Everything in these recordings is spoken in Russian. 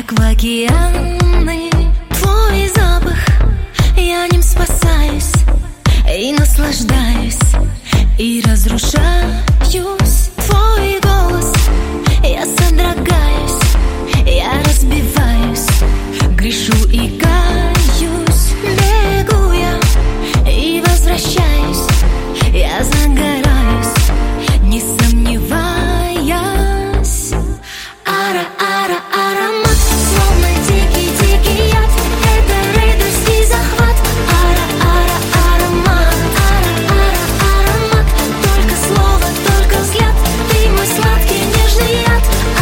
как в океаны. Твой запах, я ним спасаюсь и наслаждаюсь, и разрушаюсь. Твой голос, я содрогаюсь, я разбиваюсь, грешу и каюсь. Бегу я и возвращаюсь, я загораюсь, не сомневаясь. Аромат, словно дикий яд, это рейдерский захват. Аромат, только слово, только взгляд, ты мой сладкий нежный яд.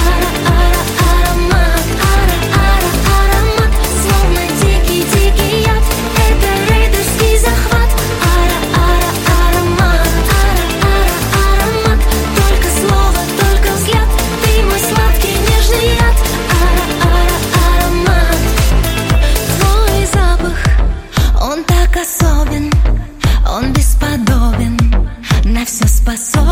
Аромат, словно дикий яд, это рейдерский захват. Аромат, только слово, только взгляд, ты мой сладкий нежный яд. Аромат, твой запах, он так особен, он бесподобен, на все способен.